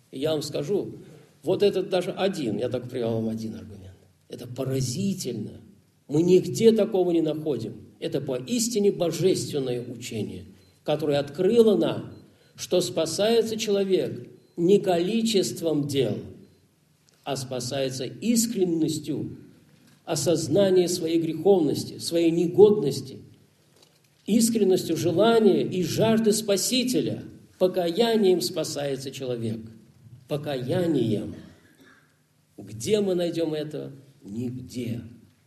И я вам скажу, вот этот даже один, я так привел вам один аргумент. Это поразительно. Мы нигде такого не находим. Это поистине божественное учение, которое открыло нам, что спасается человек не количеством дел, а спасается искренностью осознания своей греховности, своей негодности, искренностью желания и жажды Спасителя. Покаянием спасается человек. Покаянием. Где мы найдем это? Нигде.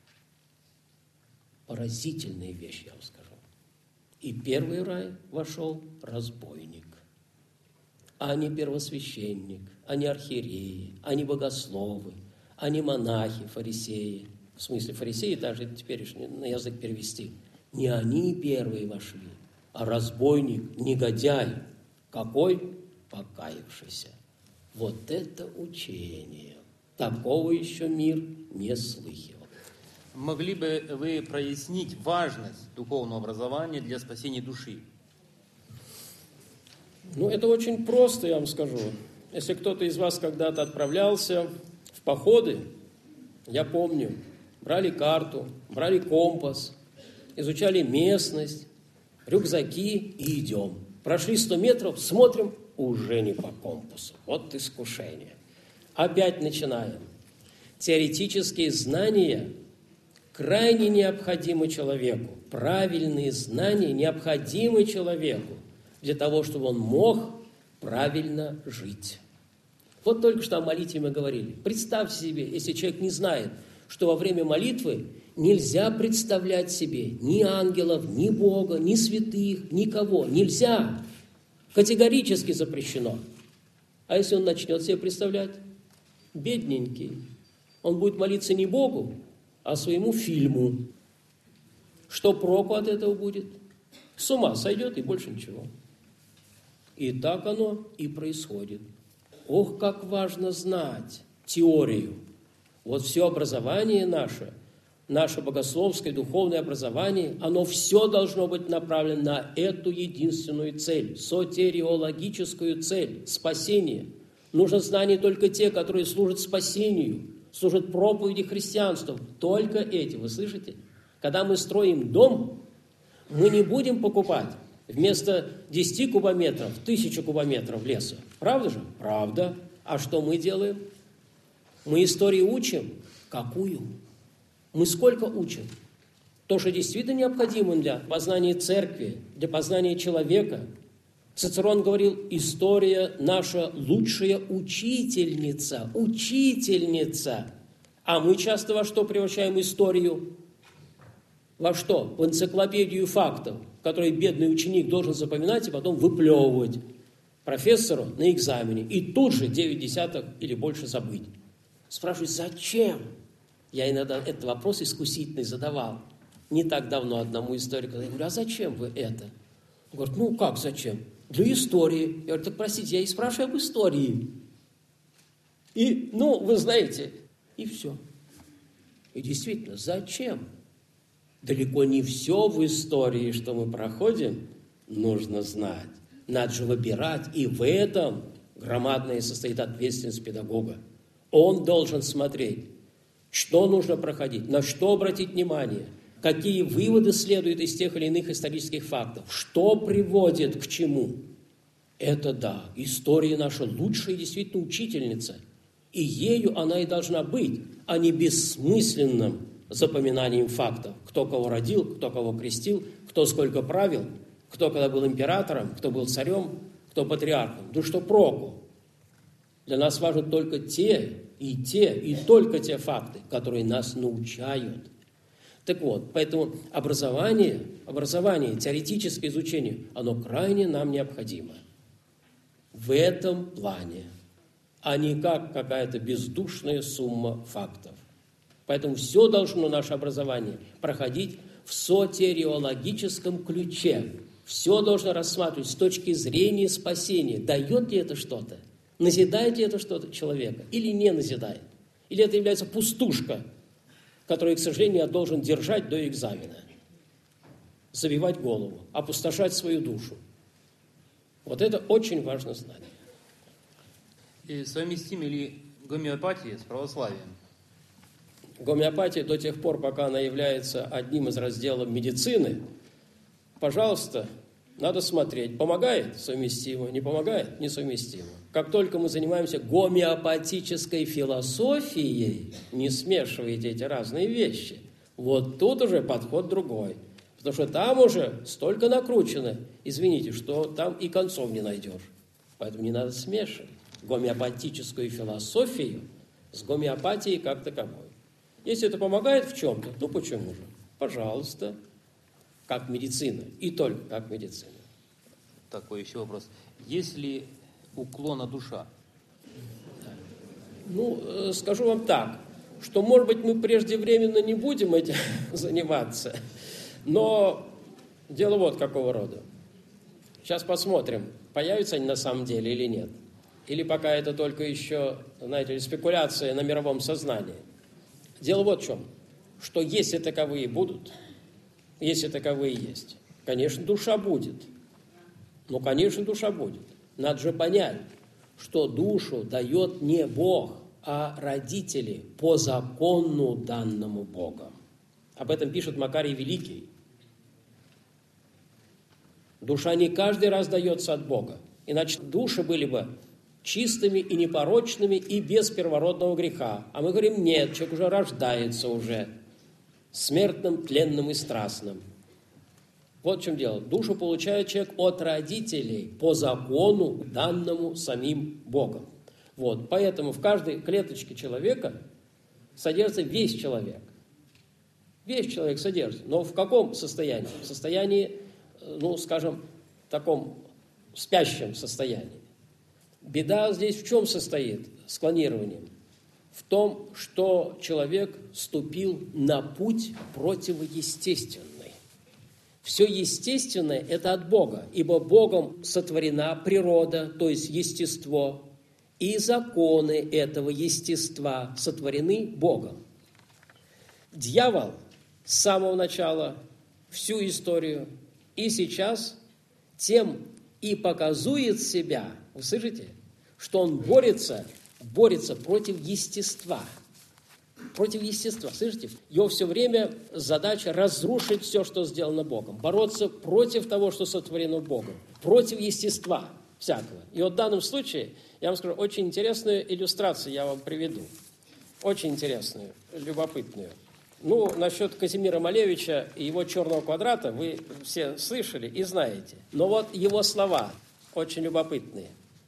Поразительная вещь, я вам скажу. И первый рай вошел разбойник, а не первосвященник, а не архиереи, а не богословы, а не монахи, фарисеи. В смысле фарисеи, даже теперь на язык перевести. Не они первые вошли, а разбойник, негодяй. Какой? Покаявшийся. Вот это учение. Такого еще мир не слыхивал. Могли бы вы прояснить важность духовного образования для спасения души? Это очень просто, я вам скажу. Если кто-то из вас когда-то отправлялся в походы, я помню, брали карту, брали компас, изучали местность, рюкзаки и идем. Прошли 100 метров, смотрим, уже не по компасу. Вот искушение. Опять начинаем. Теоретические знания крайне необходимы человеку. Правильные знания необходимы человеку для того, чтобы он мог правильно жить. Вот только что о молитве мы говорили. Представьте себе, если человек не знает, что во время молитвы нельзя представлять себе ни ангелов, ни Бога, ни святых, никого. Нельзя. Категорически запрещено. А если он начнет себе представлять? Бедненький. Он будет молиться не Богу, а своему фильму. Что проку от этого будет? С ума сойдет и больше ничего. И так оно и происходит. Ох, как важно знать теорию. Вот все образование наше богословское, духовное образование, оно все должно быть направлено на эту единственную цель, сотериологическую цель, спасение. Нужно знания только те, которые служат спасению, служат проповеди христианства. Только эти, вы слышите? Когда мы строим дом, мы не будем покупать вместо 10 кубометров 1000 кубометров леса. Правда же? Правда. А что мы делаем? Мы истории учим. Какую? Мы сколько учим? То, что действительно необходимо для познания церкви, для познания человека. Цицерон говорил, история наша лучшая учительница. Учительница. А мы часто во что превращаем историю? Во что? В энциклопедию фактов, которые бедный ученик должен запоминать и потом выплевывать профессору на экзамене. И тут же 9 десятых или больше забыть. Спрашиваю, зачем? Я иногда этот вопрос искусительный задавал. Не так давно одному историку. Я говорю, а зачем вы это? Он говорит, как зачем? Для истории. Я говорю, так простите, я и спрашиваю об истории. И, вы знаете, и все. И действительно, зачем? Далеко не все в истории, что мы проходим, нужно знать. Надо же выбирать, и в этом громадная состоит ответственность педагога. Он должен смотреть, что нужно проходить, на что обратить внимание, какие выводы следуют из тех или иных исторических фактов, что приводит к чему. Это да, история наша лучшая действительно учительница, и ею она и должна быть, а не бессмысленным запоминанием фактов. Кто кого родил, кто кого крестил, кто сколько правил, кто когда был императором, кто был царем, кто патриархом. Да что проку? Для нас важны только те, и только те факты, которые нас научают. Так вот, поэтому образование, теоретическое изучение, оно крайне нам необходимо. В этом плане, а не как какая-то бездушная сумма фактов. Поэтому все должно наше образование проходить в сотериологическом ключе. Все должно рассматривать с точки зрения спасения. Дает ли это что-то? Назидает ли это что-то человека? Или не назидает? Или это является пустушка, которую, к сожалению, я должен держать до экзамена? Забивать голову, опустошать свою душу. Вот это очень важно знать. совместима ли гомеопатия с православием? Гомеопатия до тех пор, пока она является одним из разделов медицины, пожалуйста, надо смотреть, помогает – совместимо, не помогает – несовместимо. Как только мы занимаемся гомеопатической философией, не смешивайте эти разные вещи, вот тут уже подход другой. Потому что там уже столько накручено, извините, что там и концов не найдешь. Поэтому не надо смешивать гомеопатическую философию с гомеопатией как таковой. Если это помогает в чем-то, ну почему же? Пожалуйста. Как медицина, и только как медицина. Такой еще вопрос. Есть ли уклона душа? Ну, скажу вам так, что, может быть, мы преждевременно не будем этим заниматься, но дело вот какого рода. Сейчас посмотрим, появятся они на самом деле или нет. Или пока это только еще, знаете, спекуляция на мировом сознании. Дело вот в чем, что если таковые будут, если таковые есть, конечно, душа будет. Ну, конечно, душа будет. Надо же понять, что душу дает не Бог, а родители по закону данному Богом. Об этом пишет Макарий Великий. Душа не каждый раз дается от Бога. Иначе души были бы чистыми и непорочными и без первородного греха. А мы говорим, нет, человек уже рождается уже смертным, тленным и страстным. Вот в чем дело. Душу получает человек от родителей по закону, данному самим Богом. Вот. Поэтому в каждой клеточке человека содержится весь человек. Весь человек содержится. Но в каком состоянии? В состоянии, ну, скажем, таком спящем состоянии. Беда здесь в чем состоит с клонированием? В том, что человек ступил на путь противоестественный. Все естественное – это от Бога, ибо Богом сотворена природа, то есть естество, и законы этого естества сотворены Богом. Дьявол с самого начала, всю историю и сейчас тем и показует себя, вы слышите, что он борется против естества. Против естества, слышите? Его все время задача разрушить все, что сделано Богом. Бороться против того, что сотворено Богом. Против естества всякого. И вот в данном случае, я вам скажу, очень интересную иллюстрацию я вам приведу. Очень интересную, любопытную. Ну, насчет Казимира Малевича и его черного квадрата вы все слышали и знаете. Но вот его слова очень любопытные.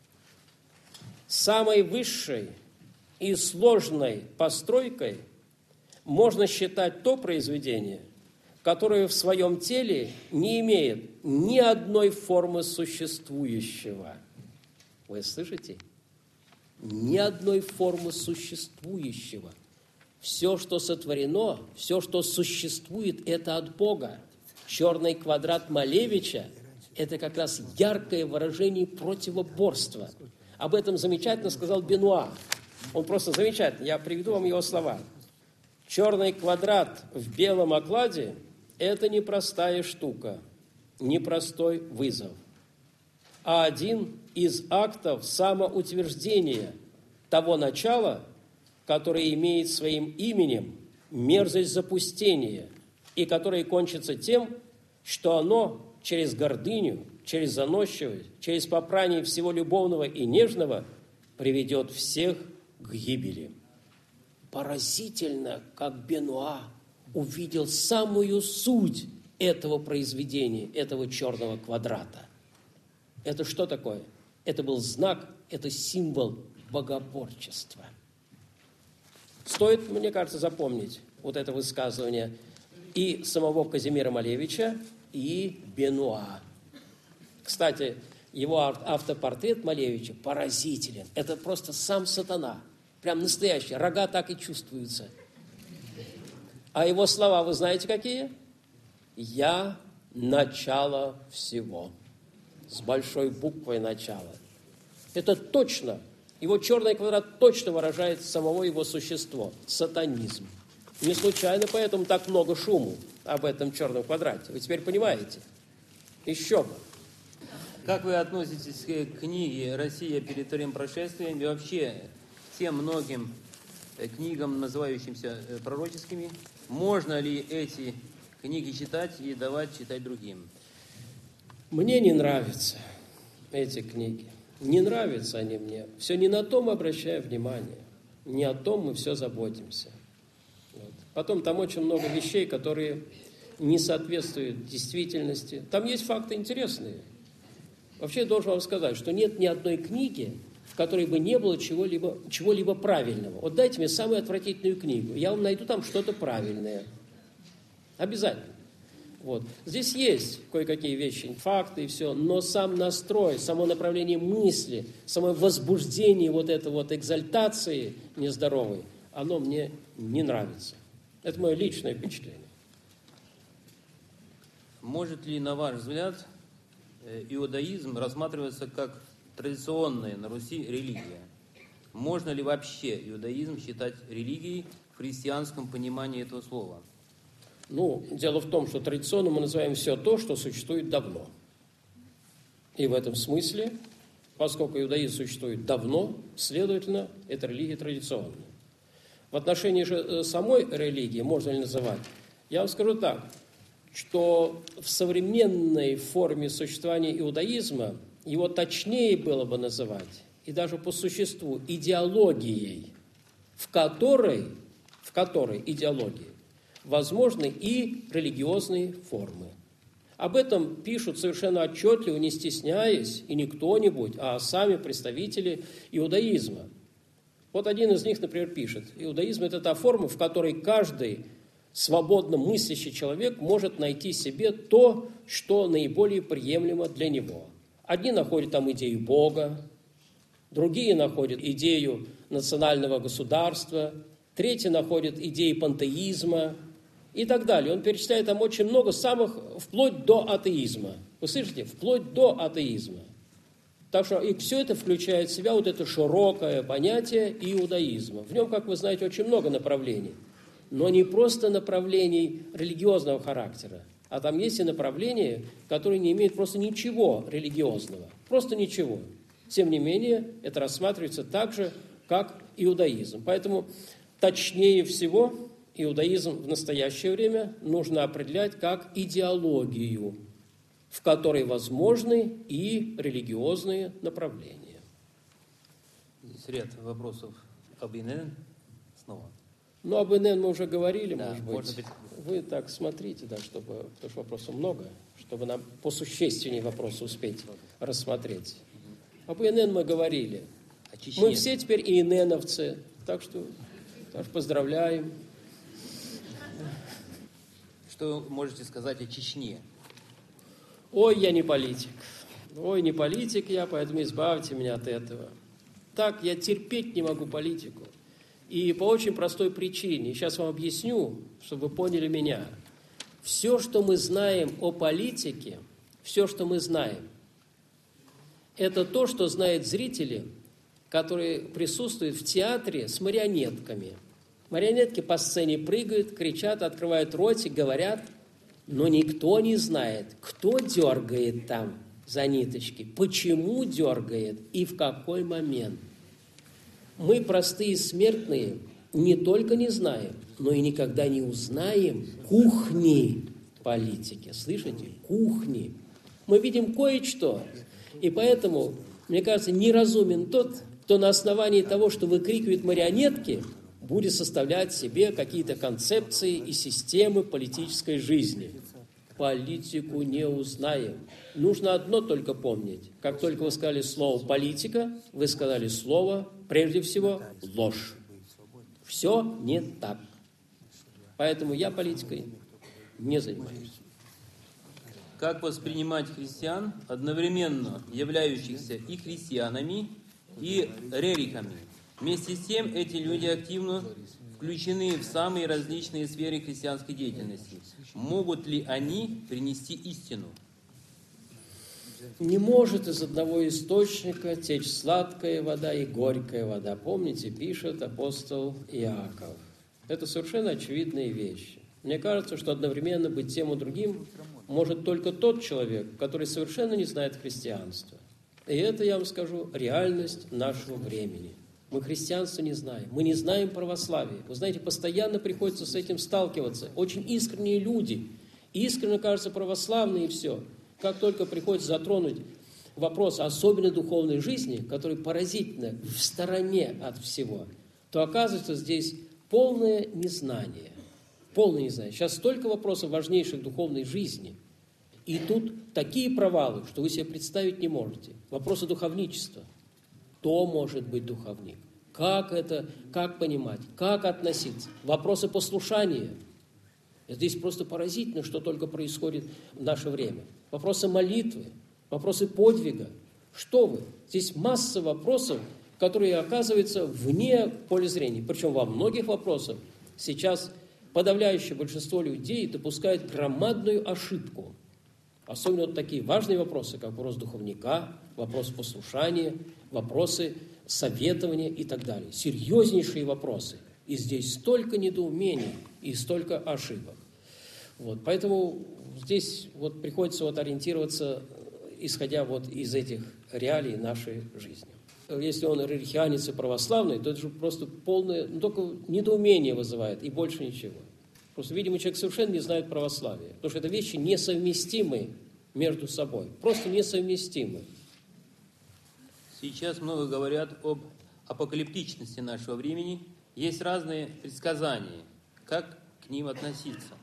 Самой высшей и сложной постройкой можно считать то произведение, которое в своем теле не имеет ни одной формы существующего. Вы слышите? Ни одной формы существующего. Все, что сотворено, все, что существует, это от Бога. Черный квадрат Малевича – это как раз яркое выражение противоборства. Об этом замечательно сказал Бенуа. Он просто замечательный. Я приведу вам его слова. Черный квадрат в белом окладе – это непростая штука, непростой вызов, а один из актов самоутверждения того начала, которое имеет своим именем мерзость запустения и которое кончится тем, что оно через гордыню, через заносчивость, через попрание всего любовного и нежного приведет всех к гибели. Поразительно, как Бенуа увидел самую суть этого произведения, этого черного квадрата. Это что такое? Это был знак, это символ богоборчества. Стоит, мне кажется, запомнить вот это высказывание и самого Казимира Малевича, и Бенуа. Кстати, его автопортрет Малевича поразителен. Это просто сам сатана. Прям настоящий. Рога так и чувствуются. А его слова вы знаете какие? «Я начало всего». С большой буквой «начало». Это точно. Его черный квадрат точно выражает самого его существо. Сатанизм. Не случайно поэтому так много шуму об этом черном квадрате. Вы теперь понимаете? Еще бы. Как вы относитесь к книге «Россия перед вторым пришествием» и вообще к тем многим книгам, называющимся пророческими? Можно ли эти книги читать и давать читать другим? Мне не нравятся эти книги. Не нравятся они мне. Все не на том обращаю внимание. Не о том мы все заботимся. Вот. Потом там очень много вещей, которые не соответствуют действительности. Там есть факты интересные. Вообще я должен вам сказать, что нет ни одной книги, в которой бы не было чего-либо правильного. Вот дайте мне самую отвратительную книгу, я вам найду там что-то правильное. Обязательно. Вот. Здесь есть кое-какие вещи, факты и все, но сам настрой, само направление мысли, само возбуждение вот этой вот экзальтации нездоровой, оно мне не нравится. Это мое личное впечатление. Может ли, на ваш взгляд, иудаизм рассматривается как традиционная на Руси религия? Можно ли вообще иудаизм считать религией в христианском понимании этого слова? Ну, дело в том, что традиционно мы называем все то, что существует давно. И в этом смысле, поскольку иудаизм существует давно, следовательно, это религия традиционная. В отношении же самой религии можно ли называть? Я вам скажу так, что в современной форме существования иудаизма его точнее было бы называть, и даже по существу, идеологией, в которой идеологии возможны и религиозные формы. Об этом пишут совершенно отчетливо, не стесняясь, и не кто-нибудь, а сами представители иудаизма. Вот один из них, например, пишет: иудаизм – это та форма, в которой каждый свободно мыслящий человек может найти себе то, что наиболее приемлемо для него. Одни находят там идею Бога, другие находят идею национального государства, третьи находят идеи пантеизма и так далее. Он перечисляет там очень много самых, вплоть до атеизма. Вы слышите? Вплоть до атеизма. Так что и все это включает в себя вот это широкое понятие иудаизма. В нем, как вы знаете, очень много направлений. Но не просто направлений религиозного характера, а там есть и направления, которые не имеют просто ничего религиозного. Просто ничего. Тем не менее, это рассматривается так же, как иудаизм. Поэтому точнее всего иудаизм в настоящее время нужно определять как идеологию, в которой возможны и религиозные направления. Здесь ряд вопросов об ИНН снова. Ну, об ИНН мы уже говорили, да, может быть. Вы так смотрите, да, потому что вопросов много, чтобы нам посущественнее вопросы успеть рассмотреть. Об ИНН мы говорили. Мы все теперь ИННовцы, так что поздравляем. Что вы можете сказать о Чечне? Ой, я не политик. Ой, не политик я, поэтому избавьте меня от этого. Так, я терпеть не могу политику. И по очень простой причине. Сейчас вам объясню, чтобы вы поняли меня. Все, что мы знаем о политике, все, что мы знаем, это то, что знают зрители, которые присутствуют в театре с марионетками. Марионетки по сцене прыгают, кричат, открывают ротик, говорят, но никто не знает, кто дергает там за ниточки, почему дергает и в какой момент. Мы, простые смертные, не только не знаем, но и никогда не узнаем кухни политики. Слышите? Кухни. Мы видим кое-что. И поэтому, мне кажется, неразумен тот, кто на основании того, что выкрикивает марионетки, будет составлять себе какие-то концепции и системы политической жизни. Политику не узнаем. Нужно одно только помнить. Как только вы сказали слово «политика», вы сказали слово, прежде всего, ложь. Все не так. Поэтому я политикой не занимаюсь. Как воспринимать христиан, одновременно являющихся и христианами, и рерихами? Вместе с тем, эти люди активно включены в самые различные сферы христианской деятельности. Могут ли они принести истину? Не может из одного источника течь сладкая вода и горькая вода. Помните, пишет апостол Иаков. Это совершенно очевидные вещи. Мне кажется, что одновременно быть тем и другим может только тот человек, который совершенно не знает христианства. И это, я вам скажу, реальность нашего времени. Мы христианство не знаем, мы не знаем православие. Вы знаете, постоянно приходится с этим сталкиваться. Очень искренние люди, искренне, кажется, православные и все. Как только приходится затронуть вопрос особенно духовной жизни, который поразительно в стороне от всего, то оказывается здесь полное незнание. Полное незнание. Сейчас столько вопросов важнейших духовной жизни. И тут такие провалы, что вы себе представить не можете. Вопросы духовничества. Кто может быть духовник? Как это, как понимать, как относиться? Вопросы послушания. Здесь просто поразительно, что только происходит в наше время. Вопросы молитвы, вопросы подвига. Что вы? Здесь масса вопросов, которые оказываются вне поля зрения. Причем во многих вопросах сейчас подавляющее большинство людей допускает громадную ошибку. Особенно вот такие важные вопросы, как вопрос духовника, вопрос послушания, вопросы советования и так далее. Серьезнейшие вопросы. И здесь столько недоумений и столько ошибок. Вот. Поэтому здесь вот приходится вот ориентироваться, исходя вот из этих реалий нашей жизни. Если он религианец и православный, то это же просто полное, только недоумение вызывает и больше ничего. Просто, видимо, человек совершенно не знает православия, потому что это вещи несовместимы между собой, просто несовместимы. Сейчас много говорят об апокалиптичности нашего времени. Есть разные предсказания. Как к ним относиться?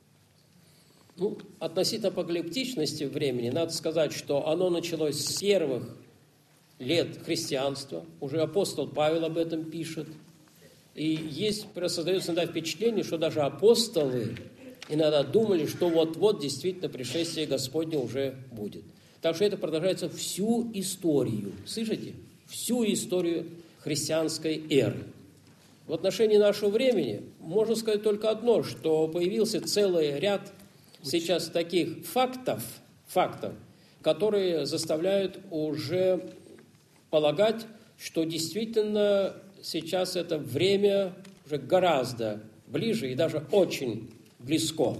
Ну, относительно апокалиптичности времени, надо сказать, что оно началось с первых лет христианства. Уже апостол Павел об этом пишет. И создается иногда впечатление, что даже апостолы иногда думали, что вот-вот действительно пришествие Господне уже будет. Так что это продолжается всю историю. Слышите? Всю историю христианской эры. В отношении нашего времени можно сказать только одно, что появился целый ряд сейчас таких фактов, которые заставляют уже полагать, что действительно сейчас это время уже гораздо ближе и даже очень близко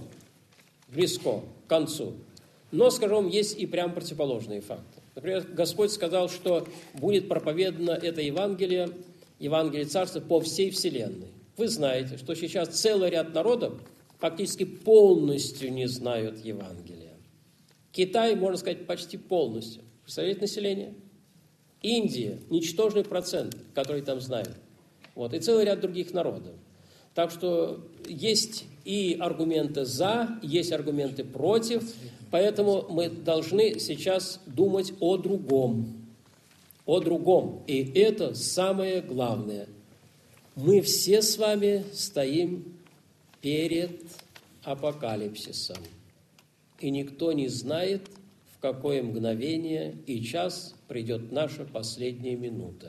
к концу. Но, скажем, есть и прям противоположные факты. Например, Господь сказал, что будет проповедано это Евангелие Царства по всей вселенной. Вы знаете, что сейчас целый ряд народов фактически полностью не знают Евангелия. Китай, можно сказать, почти полностью. Представляете население? Индия, ничтожный процент, который там знает. Вот, и целый ряд других народов. Так что есть и аргументы «за», есть аргументы «против», поэтому мы должны сейчас думать о другом. О другом. И это самое главное. Мы все с вами стоим перед апокалипсисом. И никто не знает, в какое мгновение и час придет наша последняя минута.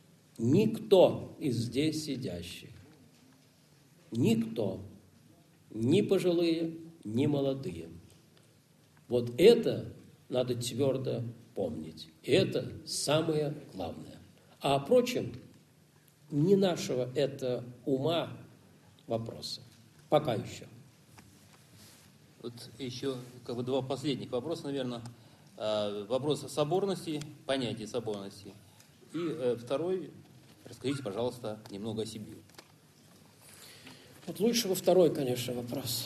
Никто из здесь сидящих. Никто. Ни пожилые, ни молодые. Вот это надо твердо помнить. И это самое главное. А о прочем, не нашего это ума вопроса. Пока еще. Вот еще два последних вопроса, наверное. Вопрос о соборности, понятие соборности. И второй, расскажите, пожалуйста, немного о себе. Вот лучше во второй, конечно, вопрос.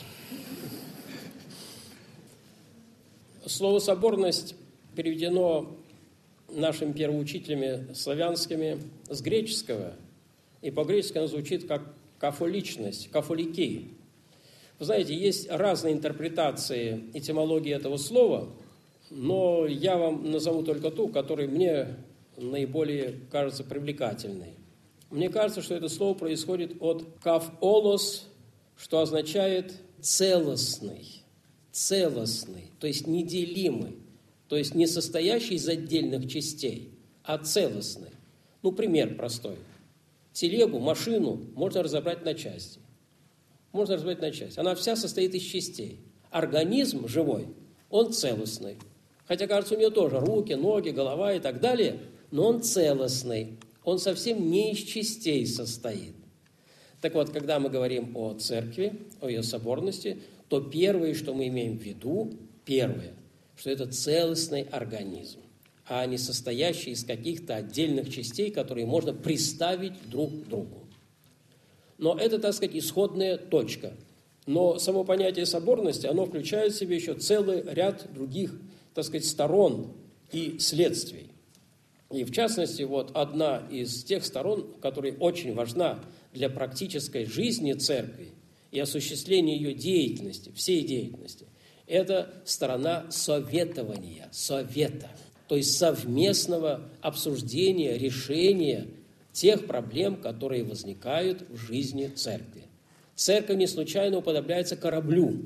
Слово «соборность» переведено нашими первоучителями славянскими с греческого, и по-гречески оно звучит как «кафоличность», «кафоликей». Вы знаете, есть разные интерпретации этимологии этого слова, но я вам назову только ту, которая мне наиболее кажется привлекательной. Мне кажется, что это слово происходит от «кафолос», что означает «целостный», то есть неделимый, то есть не состоящий из отдельных частей, а целостный. Ну, пример простой. Телегу, машину можно разобрать на части. Она вся состоит из частей. Организм живой, он целостный. Хотя, кажется, у него тоже руки, ноги, голова и так далее, но он целостный. Он совсем не из частей состоит. Так вот, когда мы говорим о церкви, о ее соборности, то первое, что мы имеем в виду, что это целостный организм, а не состоящий из каких-то отдельных частей, которые можно приставить друг к другу. Но это, так сказать, исходная точка. Но само понятие соборности, оно включает в себе еще целый ряд других, так сказать, сторон и следствий. И в частности, вот одна из тех сторон, которая очень важна для практической жизни церкви и осуществления ее деятельности, всей деятельности, это сторона советования, совета, то есть совместного обсуждения, решения тех проблем, которые возникают в жизни церкви. Церковь не случайно уподобляется кораблю.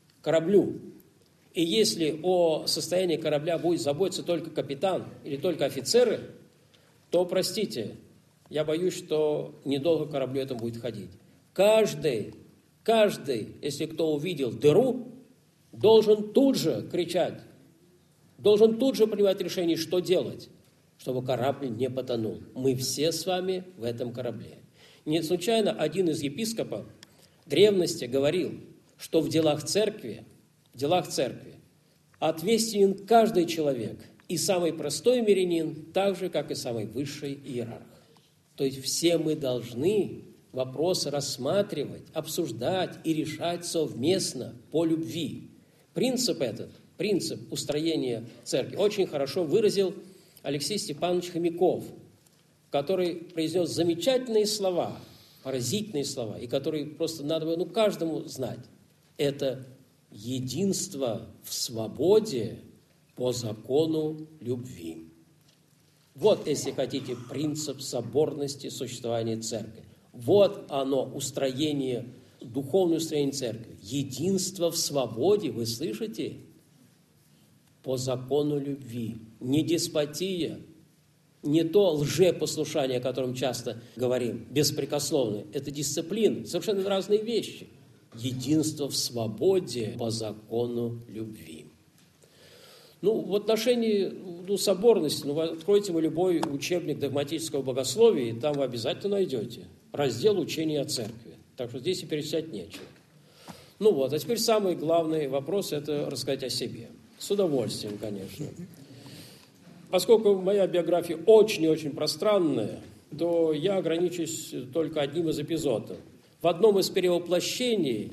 И если о состоянии корабля будет заботиться только капитан или только офицеры, то, простите, я боюсь, что недолго кораблю этому будет ходить. Каждый, если кто увидел дыру, должен тут же кричать, должен тут же принимать решение, что делать, чтобы корабль не потонул. Мы все с вами в этом корабле. Не случайно один из епископов древности говорил, что в делах церкви ответственен каждый человек, и самый простой мирянин, так же, как и самый высший иерарх. То есть все мы должны вопросы рассматривать, обсуждать и решать совместно по любви. Принцип устроения церкви очень хорошо выразил Алексей Степанович Хомяков, который произнес замечательные слова, поразительные слова, и которые просто надо было каждому знать. Это единство в свободе по закону любви. Вот, если хотите, принцип соборности существования церкви. Вот оно, духовное устроение церкви. Единство в свободе, вы слышите? По закону любви. Не деспотия, не то лжепослушание, о котором часто говорим, беспрекословное. Это дисциплина, совершенно разные вещи. Единство в свободе по закону любви. В отношении соборности, вы откройте любой учебник догматического богословия, и там вы обязательно найдете раздел учения о церкви. Так что здесь и перечислять нечего. А теперь самый главный вопрос – это рассказать о себе. С удовольствием, конечно. Поскольку моя биография очень и очень пространная, то я ограничусь только одним из эпизодов. В одном из перевоплощений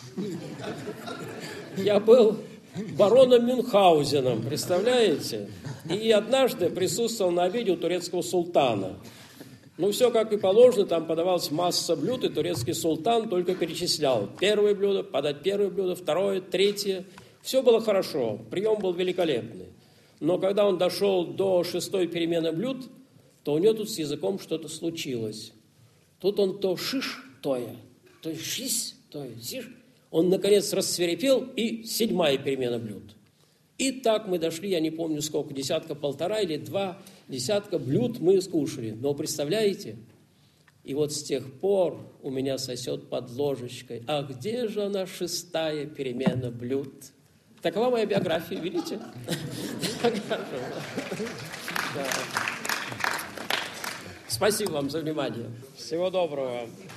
я был бароном Мюнхгаузеном, представляете? И однажды присутствовал на обеде у турецкого султана. Все как и положено, там подавалась масса блюд, и турецкий султан только перечислял. Первое блюдо, подать первое блюдо, второе, третье. Все было хорошо, прием был великолепный. Но когда он дошел до 6-й перемены блюд, то у него тут с языком что-то случилось. Тут он то шиш, то шись, то сиш. Он, наконец, рассвирепел, и 7-я перемена блюд. И так мы дошли, я не помню сколько, 1,5 или 2 десятка блюд мы скушали. Но представляете, и вот с тех пор у меня сосет под ложечкой. А где же она 6-я перемена блюд? Такова моя биография, видите? Спасибо вам за внимание. Всего доброго.